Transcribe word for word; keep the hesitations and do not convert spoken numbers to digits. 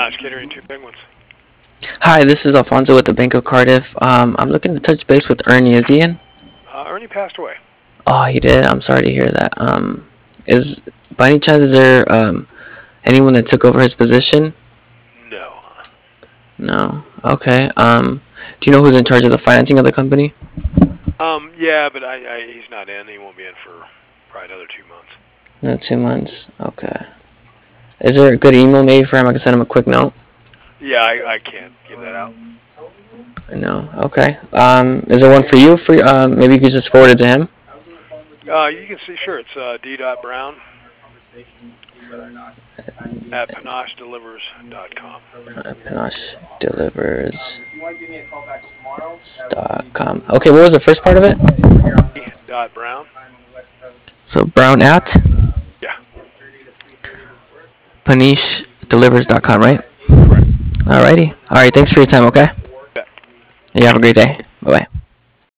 Panache Catering, two Penguins. Hi, this is Alfonso with the Bank of Cardiff. Um, I'm looking to touch base with Ernie. Is he in? Uh, Ernie passed away. Oh, he did. I'm sorry to hear that. Um, is by any chance is there um anyone that took over his position? No. No. Okay. Um, do you know who's in charge of the financing of the company? Um, yeah, but I, I, he's not in. He won't be in for probably another two months. No, two months. Okay. Is there a good email maybe for him? I can send him a quick note. Yeah, I, I can't give that out. No. Okay. Um, is there one for you? For um, maybe you could just forward it to him. Uh, you can see, sure, it's uh, D. Brown at panache delivers dot com. Panache delivers dot com. Okay, what was the first part of it? D. Brown. So brown at Yeah. panache delivers dot com, right? Correct. Alrighty. Alright, thanks for your time, okay? Bet. You have a great day. Bye-bye.